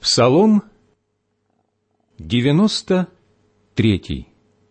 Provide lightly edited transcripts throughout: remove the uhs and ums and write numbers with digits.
Псалом 93.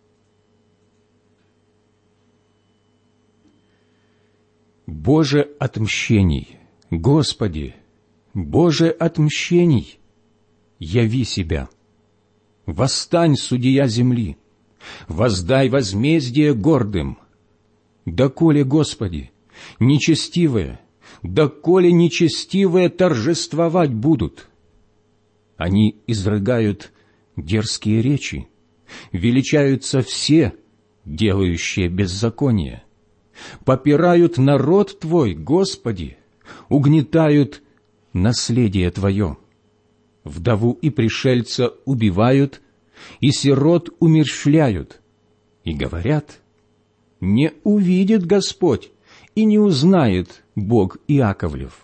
Боже отмщений, Господи, Боже отмщений, яви себя. Восстань, судья земли, воздай возмездие гордым. Доколе, Господи, нечестивые, доколе нечестивые торжествовать будут? Они изрыгают дерзкие речи, величаются все, делающие беззаконие. Попирают народ Твой, Господи, угнетают наследие Твое. Вдову и пришельца убивают, и сирот умерщвляют, и говорят: не увидит Господь и не узнает Бог Иаковлев.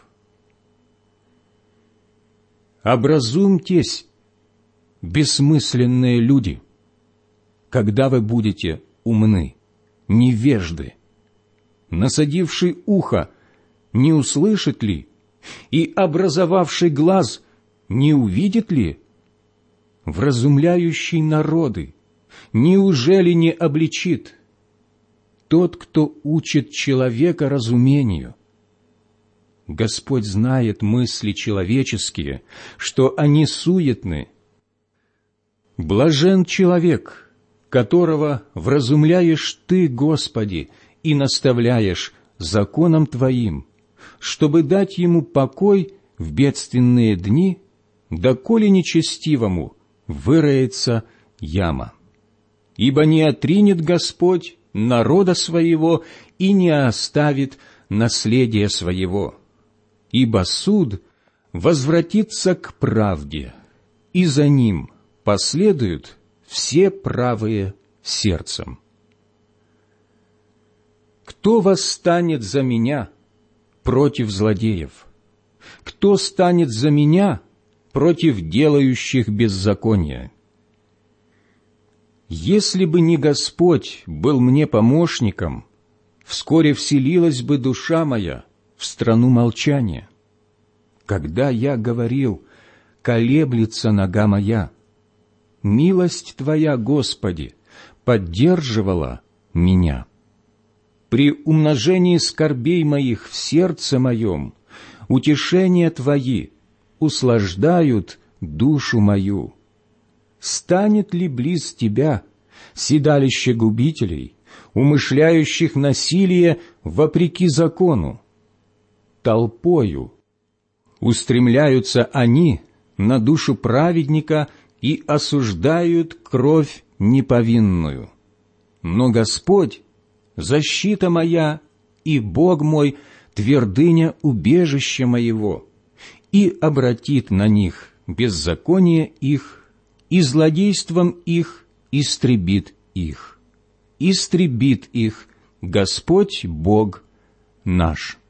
Образумьтесь, бессмысленные люди, когда вы будете умны, невежды. Насадивший ухо не услышит ли, и образовавший глаз не увидит ли? Вразумляющий народы неужели не обличит? Тот, кто учит человека разумению. Господь знает мысли человеческие, что они суетны. Блажен человек, которого вразумляешь Ты, Господи, и наставляешь законом Твоим, чтобы дать ему покой в бедственные дни, доколе нечестивому выроется яма. Ибо не отринет Господь народа своего и не оставит наследия своего. Ибо суд возвратится к правде, и за ним последуют все правые сердцем. Кто восстанет за меня против злодеев? Кто станет за меня против делающих беззаконие? Если бы не Господь был мне помощником, вскоре вселилась бы душа моя в страну молчания. Когда я говорил: колеблется нога моя, милость Твоя, Господи, поддерживала меня. При умножении скорбей моих в сердце моем утешения Твои услаждают душу мою. Станет ли близ Тебя седалище губителей, умышляющих насилие вопреки закону? Толпою устремляются они на душу праведника и осуждают кровь неповинную. Но Господь — защита моя, и Бог мой — твердыня убежища моего, и обратит на них беззаконие их, и злодейством их истребит их. Истребит их Господь Бог наш.